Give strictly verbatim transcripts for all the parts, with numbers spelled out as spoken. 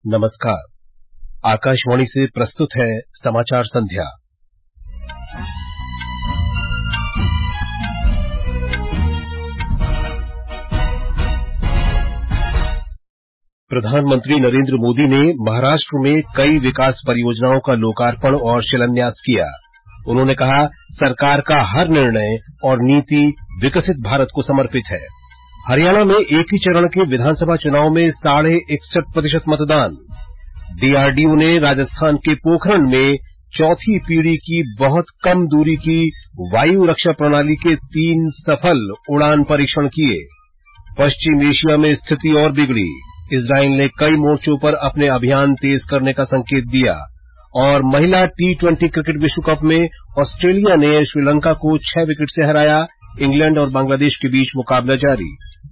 नमस्कार। आकाशवाणी से प्रस्तुत है समाचार संध्या। प्रधानमंत्री नरेंद्र मोदी ने महाराष्ट्र में कई विकास परियोजनाओं का लोकार्पण और शिलान्यास किया। उन्होंने कहा, सरकार का हर निर्णय और नीति विकसित भारत को समर्पित है। हरियाणा में एक ही चरण के विधानसभा चुनाव में साढ़े इकसठ प्रतिशत मतदान। डीआरडीओ ने राजस्थान के पोखरण में चौथी पीढ़ी की बहुत कम दूरी की वायु रक्षा प्रणाली के तीन सफल उड़ान परीक्षण किए। पश्चिम एशिया में स्थिति और बिगड़ी। इजरायल ने कई मोर्चों पर अपने अभियान तेज करने का संकेत दिया। और महिला टी ट्वेंटी क्रिकेट विश्व कप में ऑस्ट्रेलिया ने श्रीलंका को छह विकेट से हराया। इंग्लैंड और बांग्लादेश के बीच मुकाबला जारी।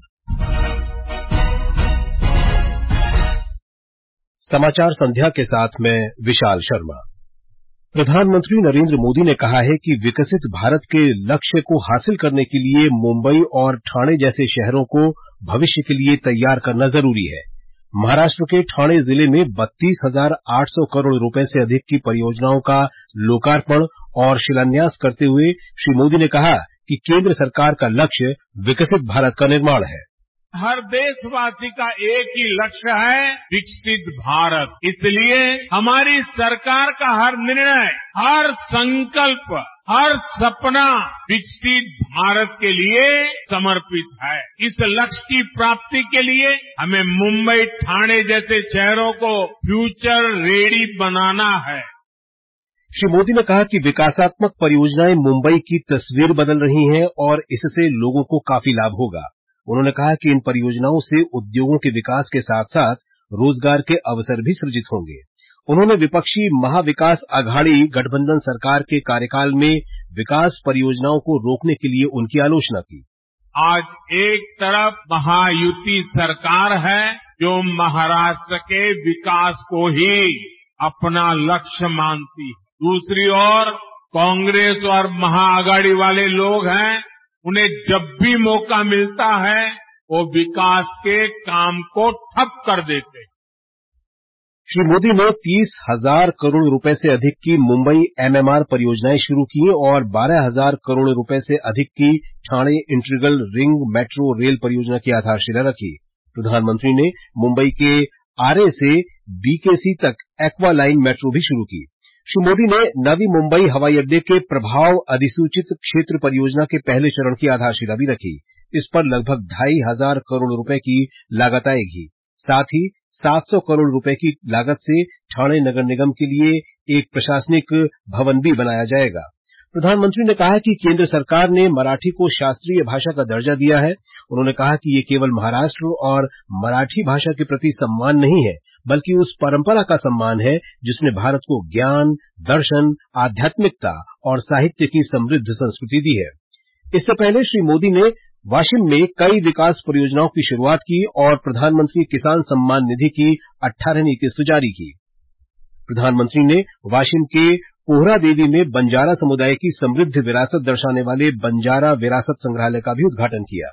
समाचार संध्या के साथ मैं विशाल शर्मा। प्रधानमंत्री नरेंद्र मोदी ने कहा है कि विकसित भारत के लक्ष्य को हासिल करने के लिए मुंबई और ठाणे जैसे शहरों को भविष्य के लिए तैयार करना जरूरी है। महाराष्ट्र के ठाणे जिले में बत्तीस हजार आठ सौ करोड़ रुपए से अधिक की परियोजनाओं का लोकार्पण और शिलान्यास करते हुए श्री मोदी ने कहा कि केंद्र सरकार का लक्ष्य विकसित भारत का निर्माण है। हर देशवासी का एक ही लक्ष्य है, विकसित भारत। इसलिए हमारी सरकार का हर निर्णय, हर संकल्प, हर सपना विकसित भारत के लिए समर्पित है। इस लक्ष्य की प्राप्ति के लिए हमें मुंबई, ठाणे जैसे शहरों को फ्यूचर रेडी बनाना है। श्री मोदी ने कहा कि विकासात्मक परियोजनाएं मुंबई की तस्वीर बदल रही हैं और इससे लोगों को काफी लाभ होगा। उन्होंने कहा कि इन परियोजनाओं से उद्योगों के विकास के साथ साथ रोजगार के अवसर भी सृजित होंगे। उन्होंने विपक्षी महाविकास अघाड़ी गठबंधन सरकार के कार्यकाल में विकास परियोजनाओं को रोकने के लिए उनकी आलोचना की। आज एक तरफ महायुति सरकार है जो महाराष्ट्र के विकास को ही अपना लक्ष्य मानती है। दूसरी ओर कांग्रेस और महाआघाड़ी वाले लोग हैं, उन्हें जब भी मौका मिलता है वो विकास के काम को ठप कर देते हैं। श्री मोदी ने तीस हजार करोड़ रुपए से अधिक की मुंबई एमएमआर परियोजनाएं शुरू की और बारह हजार करोड़ रुपए से अधिक की Thane integral ring metro rail परियोजना की आधारशिला रखी। प्रधानमंत्री ने मुंबई के आरे से बीकेसी तक एक्वा लाइन मेट्रो भी शुरू की। श्री मोदी ने नवी मुंबई हवाई अड्डे के प्रभाव अधिसूचित क्षेत्र परियोजना के पहले चरण की आधारशिला भी रखी। इस पर लगभग ढाई हजार करोड़ रुपए की लागत आएगी। साथ ही सात सौ करोड़ रुपए की लागत से ठाणे नगर निगम के लिए एक प्रशासनिक भवन भी बनाया जाएगा। प्रधानमंत्री ने कहा कि केंद्र सरकार ने मराठी को शास्त्रीय भाषा का दर्जा दिया है। उन्होंने कहा कि ये केवल महाराष्ट्र और मराठी भाषा के प्रति सम्मान नहीं है, बल्कि उस परंपरा का सम्मान है जिसने भारत को ज्ञान, दर्शन, आध्यात्मिकता और साहित्य की समृद्ध संस्कृति दी है। इससे पहले श्री मोदी ने वाशिम में कई विकास परियोजनाओं की शुरुआत की और प्रधानमंत्री किसान सम्मान निधि की अठारहवीं किस्त जारी की। प्रधानमंत्री ने वाशिम के पोहरा देवी में बंजारा समुदाय की समृद्ध विरासत दर्शाने वाले बंजारा विरासत संग्रहालय का भी उद्घाटन किया।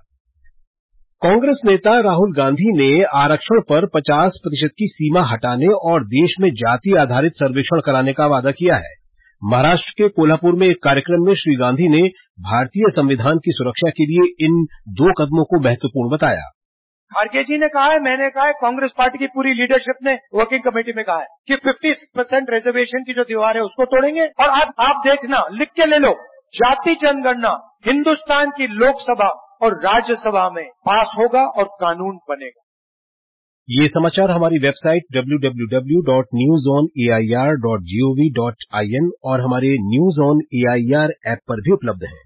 कांग्रेस नेता राहुल गांधी ने आरक्षण पर पचास प्रतिशत की सीमा हटाने और देश में जाति आधारित सर्वेक्षण कराने का वादा किया है। महाराष्ट्र के कोल्हापुर में एक कार्यक्रम में श्री गांधी ने भारतीय संविधान की सुरक्षा के लिए इन दो कदमों को महत्वपूर्ण बताया। खड़गे जी ने कहा है, मैंने कहा है, कांग्रेस पार्टी की पूरी लीडरशिप ने वर्किंग कमेटी में कहा है कि पचास परसेंट रिजर्वेशन की जो दीवार है उसको तोड़ेंगे। और आज आप देखना, लिख के ले लो, जाति जनगणना हिंदुस्तान की लोकसभा और राज्यसभा में पास होगा और कानून बनेगा। ये समाचार हमारी website W W W dot news on A I R dot G O V dot I N और हमारे news on A I R app पर भी उपलब्ध है।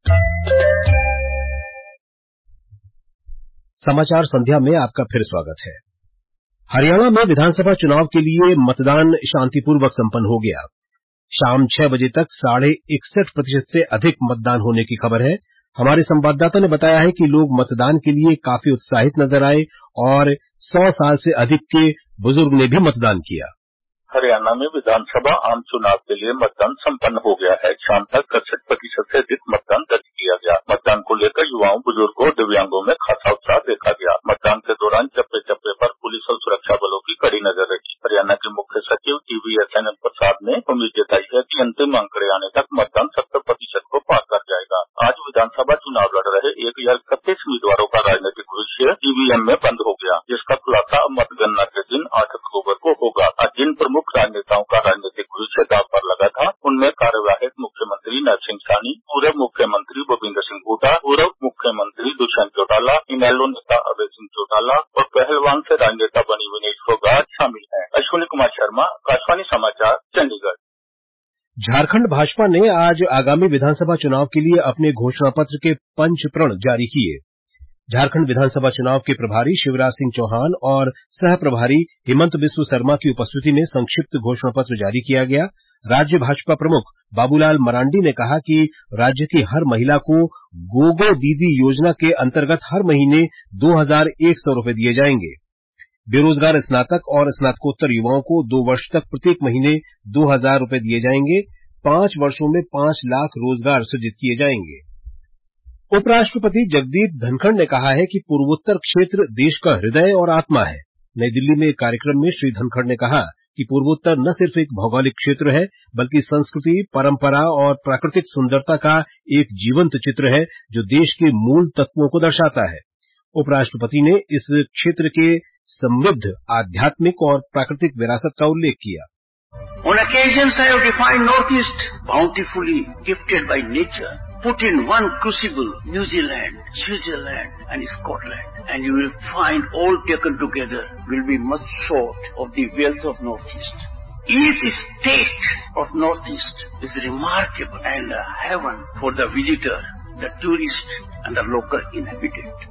समाचार संध्या में आपका फिर स्वागत है। हरियाणा में विधानसभा चुनाव के लिए मतदान शांतिपूर्वक संपन्न हो गया। शाम छह बजे तक साढ़े इकसठ प्रतिशत से अधिक मतदान होने की खबर है। हमारे संवाददाता ने बताया है कि लोग मतदान के लिए काफी उत्साहित नजर आए और सौ साल से अधिक के बुजुर्ग ने भी मतदान किया। हरियाणा में विधानसभा आम चुनाव के लिए मतदान संपन्न हो गया है। शाम तक इकसठ प्रतिशत से अधिक मतदान दर्ज किया गया। मतदान को लेकर युवाओं, बुजुर्गों और दिव्यांगों में खासा उत्साह देखा गया। मतदान के दौरान चप्पे चप्पे पर पुलिस और सुरक्षा बलों की कड़ी नजर रखी बताई है कि अंतिम आंकड़े आने तक मतदान सत्तर प्रतिशत को पार कर जाएगा। आज विधानसभा चुनाव लड़ रहे एक हजार इकतीस उम्मीदवारों का राजनीतिक भविष्य ईवीएम में बंद हो गया, जिसका खुलासा मतगणना के दिन आठ अक्टूबर को होगा। आज जिन प्रमुख राजनेताओं का राजनीतिक भविष्य दांव पर लगा था, उनमें कार्यवाहक मुख्यमंत्री नरसिंह सानी, पूर्व मुख्यमंत्री भूपेंद्र सिंह हुड्डा, पूर्व मुख्यमंत्री दुष्यंत चौटाला, इनेलो नेता अभय सिंह चौटाला और पहलवान से राजनेता बनी विनेश फोगाट शामिल हैं। अश्विनी कुमार शर्मा, आकाशवाणी समाचार, चंडीगढ़। झारखंड भाजपा ने आज आगामी विधानसभा चुनाव के लिए अपने घोषणा पत्र के पंच प्रण जारी किए। झारखंड विधानसभा चुनाव के प्रभारी शिवराज सिंह चौहान और सह प्रभारी हिमंत बिस्व शर्मा की उपस्थिति में संक्षिप्त घोषणा पत्र जारी किया गया। राज्य भाजपा प्रमुख बाबूलाल मरांडी ने कहा कि राज्य की हर महिला को गोगो दीदी योजना के अंतर्गत हर महीने दो हजार एक सौ रूपये दिए जाएंगे। बेरोजगार स्नातक और स्नातकोत्तर युवाओं को दो वर्ष तक प्रत्येक महीने दो हजार रूपये दिए जाएंगे। पांच वर्षों में पांच लाख रोजगार सृजित किए जाएंगे। उपराष्ट्रपति जगदीप धनखड़ ने कहा है कि पूर्वोत्तर क्षेत्र देश का हृदय और आत्मा है। नई दिल्ली में एक कार्यक्रम में श्री धनखड़ ने कहा कि पूर्वोत्तर न सिर्फ एक भौगोलिक क्षेत्र है, बल्कि संस्कृति, परंपरा और प्राकृतिक सुंदरता का एक जीवंत चित्र है, जो देश के मूल तत्वों को दर्शाता है। उपराष्ट्रपति ने इस क्षेत्र के समृद्ध आध्यात्मिक और प्राकृतिक विरासत का उल्लेख किया। On occasions I have defined Northeast bountifully gifted by nature. Put in one crucible New Zealand, Switzerland and Scotland, and you will find all taken together will be much short of the wealth of Northeast. Each state of Northeast is remarkable and a heaven for the visitor, the tourist and the local inhabitant.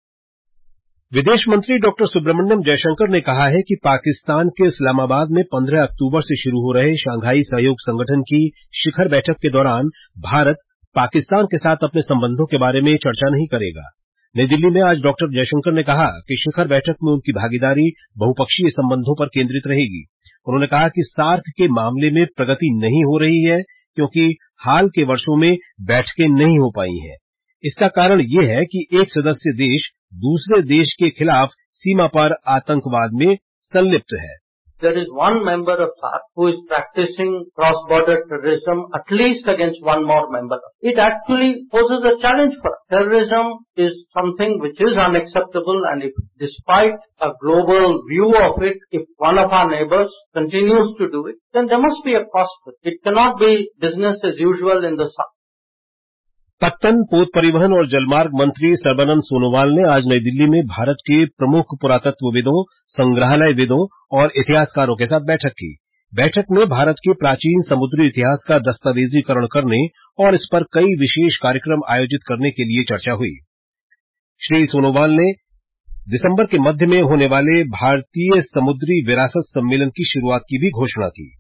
विदेश मंत्री doctor Subramaniam Jaishankar ने कहा है कि पाकिस्तान के इस्लामाबाद में पंद्रह अक्टूबर से शुरू हो रहे शंघाई सहयोग संगठन की शिखर बैठक के दौरान भारत पाकिस्तान के साथ अपने संबंधों के बारे में चर्चा नहीं करेगा। नई दिल्ली में आज डॉक्टर जयशंकर ने कहा कि शिखर बैठक में उनकी भागीदारी बहुपक्षीय संबंधों पर केंद्रित रहेगी। उन्होंने कहा कि सार्क के मामले में प्रगति नहीं हो रही है, क्योंकि हाल के वर्षों में बैठकें नहीं हो पाई हैं। इसका कारण ये है कि एक सदस्य देश दूसरे देश के खिलाफ सीमा पर आतंकवाद में संलिप्त है। There is one member of SAARC who is practicing cross-border terrorism at least against one more member. It actually poses a challenge for us. Terrorism is something which is unacceptable, and if, despite a global view of it, if one of our neighbors continues to do it, then there must be a cost for it. It cannot be business as usual in the SAARC. पत्तन, पोत परिवहन और जलमार्ग मंत्री सर्बानंद सोनोवाल ने आज नई दिल्ली में भारत के प्रमुख पुरातत्वविदों, संग्रहालयविदों और इतिहासकारों के साथ बैठक की। बैठक में भारत के प्राचीन समुद्री इतिहास का दस्तावेजीकरण करने और इस पर कई विशेष कार्यक्रम आयोजित करने के लिए चर्चा हुई। श्री सोनोवाल ने दिसंबर के मध्य में होने वाले भारतीय समुद्री विरासत सम्मेलन की शुरुआत की भी घोषणा की।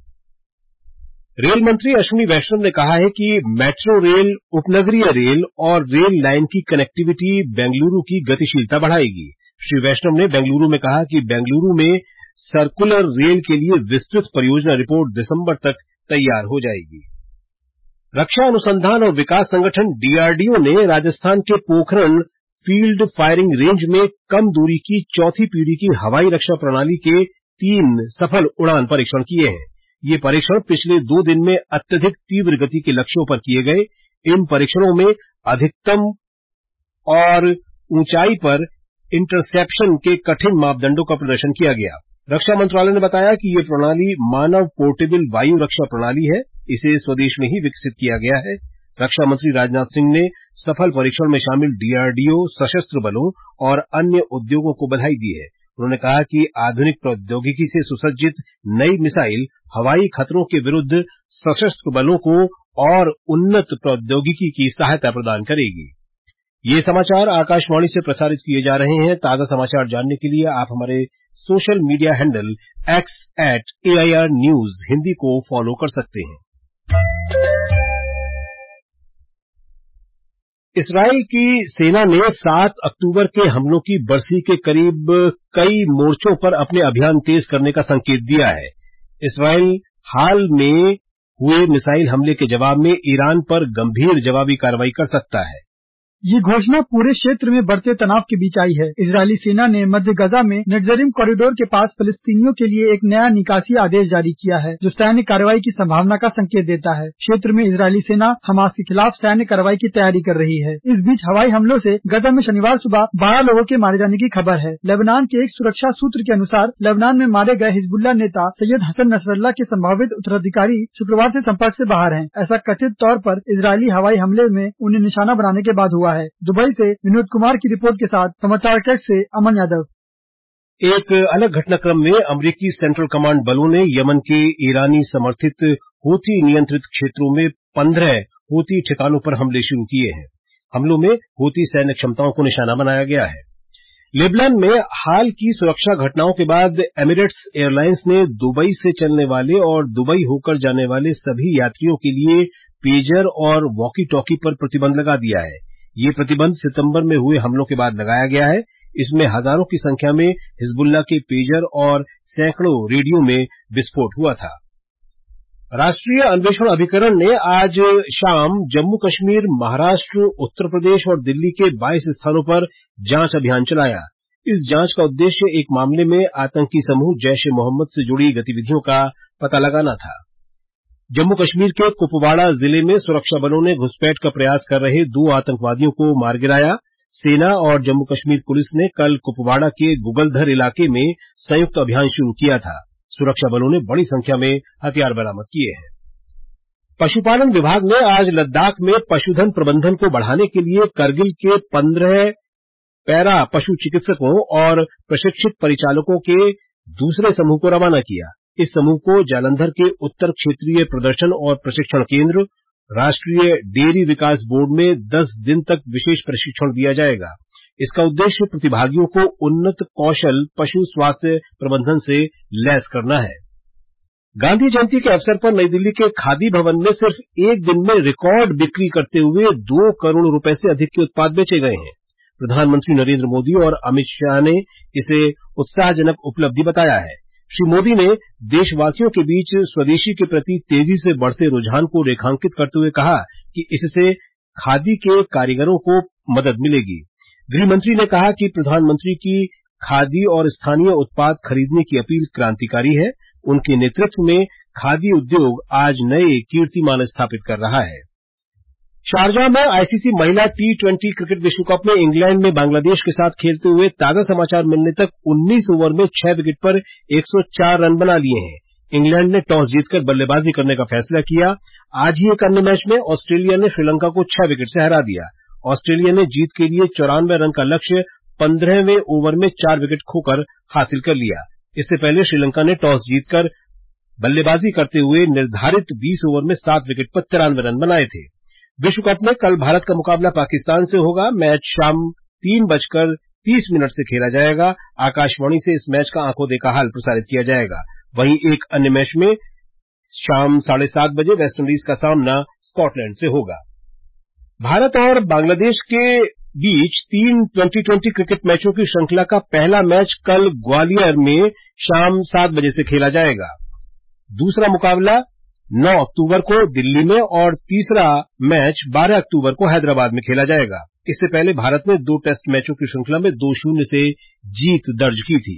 रेल मंत्री अश्विनी वैष्णव ने कहा है कि मेट्रो रेल, उपनगरीय रेल और रेल लाइन की कनेक्टिविटी बेंगलुरु की गतिशीलता बढ़ाएगी। श्री वैष्णव ने बेंगलुरु में कहा कि बेंगलुरु में सर्कुलर रेल के लिए विस्तृत परियोजना रिपोर्ट दिसंबर तक तैयार हो जाएगी। रक्षा अनुसंधान और विकास संगठन डीआरडीओ ने राजस्थान के पोखरण फील्ड फायरिंग रेंज में कम दूरी की चौथी पीढ़ी की हवाई रक्षा प्रणाली के तीन सफल उड़ान परीक्षण किए हैं। ये परीक्षण पिछले दो दिन में अत्यधिक तीव्र गति के लक्ष्यों पर किए गए। इन परीक्षणों में अधिकतम और ऊंचाई पर इंटरसेप्शन के कठिन मापदंडों का प्रदर्शन किया गया। रक्षा मंत्रालय ने बताया कि ये प्रणाली मानव पोर्टेबल वायु रक्षा प्रणाली है। इसे स्वदेश में ही विकसित किया गया है। रक्षा मंत्री राजनाथ सिंह ने सफल परीक्षण में शामिल डीआरडीओ, सशस्त्र बलों और अन्य उद्योगों को बधाई दी है। उन्होंने कहा कि आधुनिक प्रौद्योगिकी से सुसज्जित नई मिसाइल हवाई खतरों के विरुद्ध सशस्त्र बलों को और उन्नत प्रौद्योगिकी की सहायता प्रदान करेगी। ये समाचार आकाशवाणी से प्रसारित किए जा रहे हैं। ताजा समाचार जानने के लिए आप हमारे social media handle X at AIR news Hindi को फॉलो कर सकते हैं। इस्राइल की सेना ने सात अक्टूबर के हमलों की बरसी के करीब कई मोर्चों पर अपने अभियान तेज करने का संकेत दिया है। इस्राइल हाल में हुए मिसाइल हमले के जवाब में ईरान पर गंभीर जवाबी कार्रवाई कर सकता है। ये घोषणा पूरे क्षेत्र में बढ़ते तनाव के बीच आई है। इजरायली सेना ने मध्य गजा में नेट्जरिम कॉरिडोर के पास फलस्तीनियों के लिए एक नया निकासी आदेश जारी किया है, जो सैन्य कार्रवाई की संभावना का संकेत देता है। क्षेत्र में इजरायली सेना हमास के खिलाफ सैन्य कार्रवाई की तैयारी कर रही है। इस बीच हवाई हमलों से गजा में शनिवार सुबह बारह लोगों के मारे जाने की खबर है। लेबनान के एक सुरक्षा सूत्र के अनुसार लेबनान में मारे गए हिजबुल्लाह नेता सैयद हसन नसरल्लाह के संभावित उत्तराधिकारी शुक्रवार से संपर्क से बाहर हैं। ऐसा कथित तौर पर इजरायली हवाई हमले में उन्हें निशाना बनाने के बाद हुआ है। दुबई से विनोद कुमार की रिपोर्ट के साथ समाचार कक्ष से अमन यादव। एक अलग घटनाक्रम में अमेरिकी सेंट्रल कमांड बलों ने यमन के ईरानी समर्थित हूथी नियंत्रित क्षेत्रों में पंद्रह हूथी ठिकानों पर हमले शुरू किए हैं। हमलों में हूथी सैन्य क्षमताओं को निशाना बनाया गया है। लेबनान में हाल की सुरक्षा घटनाओं के बाद एमिरेट्स एयरलाइंस ने दुबई से चलने वाले और दुबई होकर जाने वाले सभी यात्रियों के लिए पेजर और वॉकी टॉकी पर प्रतिबंध लगा दिया है। ये प्रतिबंध सितंबर में हुए हमलों के बाद लगाया गया है। इसमें हजारों की संख्या में हिजबुल्लाह के पेजर और सैकड़ों रेडियो में विस्फोट हुआ था। राष्ट्रीय अन्वेषण अभिकरण ने आज शाम जम्मू कश्मीर, महाराष्ट्र, उत्तर प्रदेश और दिल्ली के बाईस स्थानों पर जांच अभियान चलाया। इस जांच का उद्देश्य एक मामले में आतंकी समूह जैश ए मोहम्मद से जुड़ी गतिविधियों का पता लगाना था। जम्मू कश्मीर के कुपवाड़ा जिले में सुरक्षा बलों ने घुसपैठ का प्रयास कर रहे दो आतंकवादियों को मार गिराया। सेना और जम्मू कश्मीर पुलिस ने कल कुपवाड़ा के गुगलधर इलाके में संयुक्त अभियान शुरू किया था। सुरक्षा बलों ने बड़ी संख्या में हथियार बरामद किए हैं। पशुपालन विभाग ने आज लद्दाख में पशुधन प्रबंधन को बढ़ाने के लिए करगिल के पंद्रह पैरा पशु चिकित्सकों और प्रशिक्षित परिचालकों के दूसरे समूह को रवाना किया। इस समूह को जालंधर के उत्तर क्षेत्रीय प्रदर्शन और प्रशिक्षण केंद्र, राष्ट्रीय डेयरी विकास बोर्ड में दस दिन तक विशेष प्रशिक्षण दिया जाएगा। इसका उद्देश्य प्रतिभागियों को उन्नत कौशल पशु स्वास्थ्य प्रबंधन से लैस करना है। गांधी जयंती के अवसर पर नई दिल्ली के खादी भवन में सिर्फ एक दिन में रिकॉर्ड बिक्री करते हुए दो करोड़ रुपए से अधिक के उत्पाद बेचे गए हैं। प्रधानमंत्री नरेंद्र मोदी और अमित शाह ने इसे उत्साहजनक उपलब्धि बताया है। श्री मोदी ने देशवासियों के बीच स्वदेशी के प्रति तेजी से बढ़ते रुझान को रेखांकित करते हुए कहा कि इससे खादी के कारीगरों को मदद मिलेगी। गृहमंत्री ने कहा कि प्रधानमंत्री की खादी और स्थानीय उत्पाद खरीदने की अपील क्रांतिकारी है। उनके नेतृत्व में खादी उद्योग आज नए कीर्तिमान स्थापित कर रहा है। शारजाह में आईसीसी महिला टी ट्वेंटी क्रिकेट विश्व कप में इंग्लैंड ने बांग्लादेश के साथ खेलते हुए ताजा समाचार मिलने तक उन्नीस ओवर में छह विकेट पर एक सौ चार रन बना लिए हैं। इंग्लैंड ने टॉस जीतकर बल्लेबाजी करने का फैसला किया। आज ही एक अन्य मैच में ऑस्ट्रेलिया ने श्रीलंका को छह विकेट से हरा दिया। ऑस्ट्रेलिया ने जीत के लिए चौरानवे रन का लक्ष्य पंद्रहवें ओवर में चार विकेट खोकर हासिल कर लिया। इससे पहले श्रीलंका ने टॉस जीतकर बल्लेबाजी करते हुए निर्धारित बीस ओवर में सात विकेट पर तिरानवे रन बनाए थे। विश्व कप में कल भारत का मुकाबला पाकिस्तान से होगा। मैच शाम तीन बजकर तीस मिनट से खेला जाएगा। आकाशवाणी से इस मैच का आंखों देखा हाल प्रसारित किया जाएगा। वहीं एक अन्य मैच में शाम साढ़े सात बजे वेस्टइंडीज का सामना स्कॉटलैंड से होगा। भारत और बांग्लादेश के बीच तीन ट्वेंटी ट्वेंटी क्रिकेट मैचों की श्रृंखला का पहला मैच कल ग्वालियर में शाम सात बजे से खेला जाएगा। दूसरा मुकाबला नौ अक्टूबर को दिल्ली में और तीसरा मैच बारह अक्टूबर को हैदराबाद में खेला जाएगा। इससे पहले भारत ने दो टेस्ट मैचों की श्रृंखला में दो शून्य से जीत दर्ज की थी।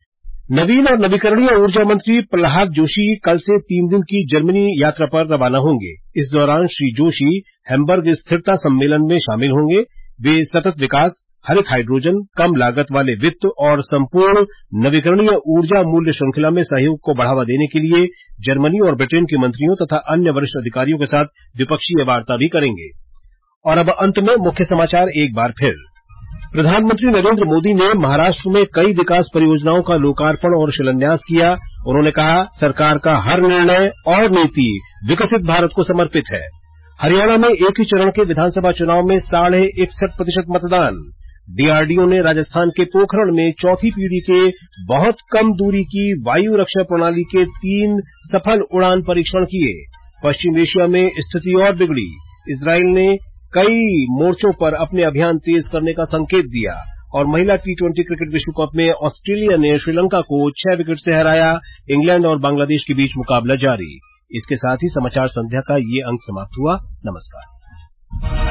नवीन और नवीकरणीय ऊर्जा मंत्री प्रहलाद जोशी कल से तीन दिन की जर्मनी यात्रा पर रवाना होंगे। इस दौरान श्री जोशी हैम्बर्ग स्थिरता सम्मेलन में शामिल होंगे। वे सतत विकास, हरित हाइड्रोजन, कम लागत वाले वित्त और संपूर्ण नवीकरणीय ऊर्जा मूल्य श्रृंखला में सहयोग को बढ़ावा देने के लिए जर्मनी और ब्रिटेन के मंत्रियों तथा अन्य वरिष्ठ अधिकारियों के साथ द्विपक्षीय वार्ता भी करेंगे। और अब अंत में मुख्य समाचार एक बार फिर। प्रधानमंत्री नरेंद्र मोदी ने महाराष्ट्र में कई विकास परियोजनाओं का लोकार्पण और शिलान्यास किया। उन्होंने कहा, सरकार का हर निर्णय और नीति विकसित भारत को समर्पित है। हरियाणा में एक ही चरण के विधानसभा चुनाव में साढ़े इकसठ प्रतिशत मतदान। डीआरडीओ ने राजस्थान के पोखरण में चौथी पीढ़ी के बहुत कम दूरी की वायु रक्षा प्रणाली के तीन सफल उड़ान परीक्षण किए। पश्चिम एशिया में स्थिति और बिगड़ी। इजरायल ने कई मोर्चों पर अपने अभियान तेज करने का संकेत दिया। और महिला टी ट्वेंटी क्रिकेट विश्व कप में ऑस्ट्रेलिया ने श्रीलंका को छह विकेट से हराया। इंग्लैंड और बांग्लादेश के बीच मुकाबला जारी। इसके साथ ही समाचार संध्या का ये अंक समाप्त हुआ। नमस्कार।